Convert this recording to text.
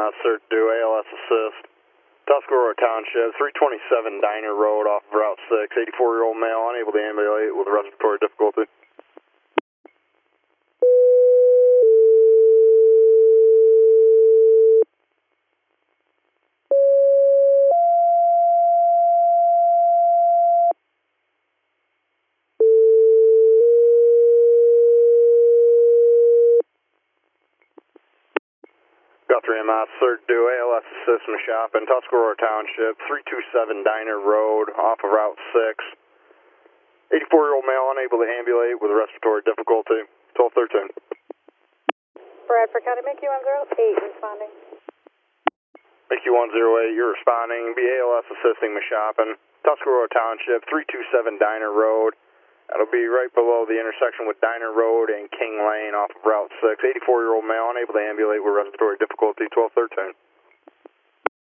Cert Due, ALS Assist. Tuscarora Township, 327 Diner Road off of Route 6, 84-year-old male unable to ambulate with respiratory difficulty. Guthrie MS, Cert Due, ALS Assist Mashopin, Tuscarora Township, 327 Diner Road off of Route 6. 84-year-old male unable to ambulate with respiratory difficulty. 1213. Bradford County, MQ108 responding. MQ108, you're responding. BALS assisting Mashopin, Tuscarora Township, 327 Diner Road. That'll be right below the intersection with Diner Road and King Lane off of Route 6. 84-year-old male unable to ambulate with respiratory difficulty. 1213.